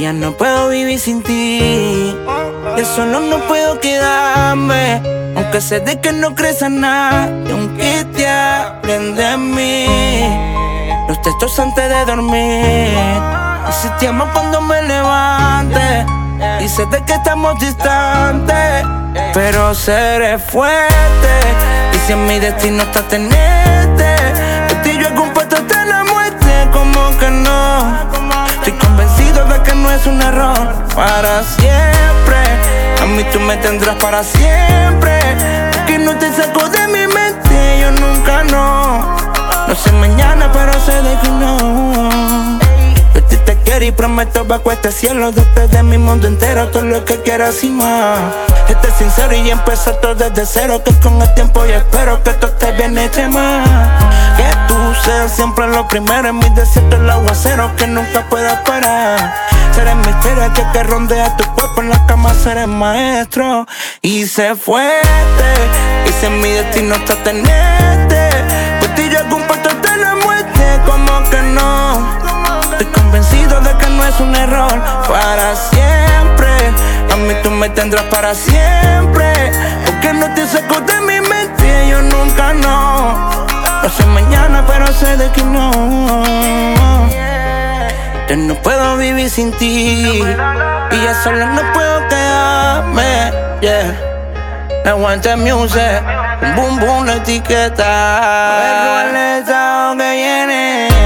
ya no puedo vivir sin ti. De solo no puedo quedarme, aunque sé de que no crees a nadie, aunque te hablen de mí. Los textos antes de dormir, y si te amo cuando me levante, y sé de que estamos distantes, pero seré fuerte. Y si en mi destino está tenerte, por ti yo compuesto hasta la muerte. Como que no, estoy convencido de que no es un error. Para siempre, a mí tú me tendrás para siempre, porque no te saco de mi mente. Yo nunca no sé mañana, pero sé de que no. Yo a ti te quiero y prometo bajo este cielo, desde mi mundo entero, todo lo que quieras y más. Esté sincero y empezar todo desde cero, que con el tiempo yo espero que todo esté bien hecho más. Que tú seas siempre lo primero en mi desierto, el aguacero que nunca pueda parar. Seré el misterio que rondea tu cuerpo, en la cama seré maestro. Y sé fuerte, y si en mi destino está tenerte, por ti yo comparto hasta la muerte. Como que no, estoy convencido de que no es un error. Para siempre, a mí tú me tendrás para siempre, porque no te saco de mi mente. Yo nunca no sé mañana, pero sé de que no. Yo no puedo vivir sin ti, y ya solo no puedo quedarme, yeah. No aguanta music, boom boom la etiqueta. A ver cuál es que viene.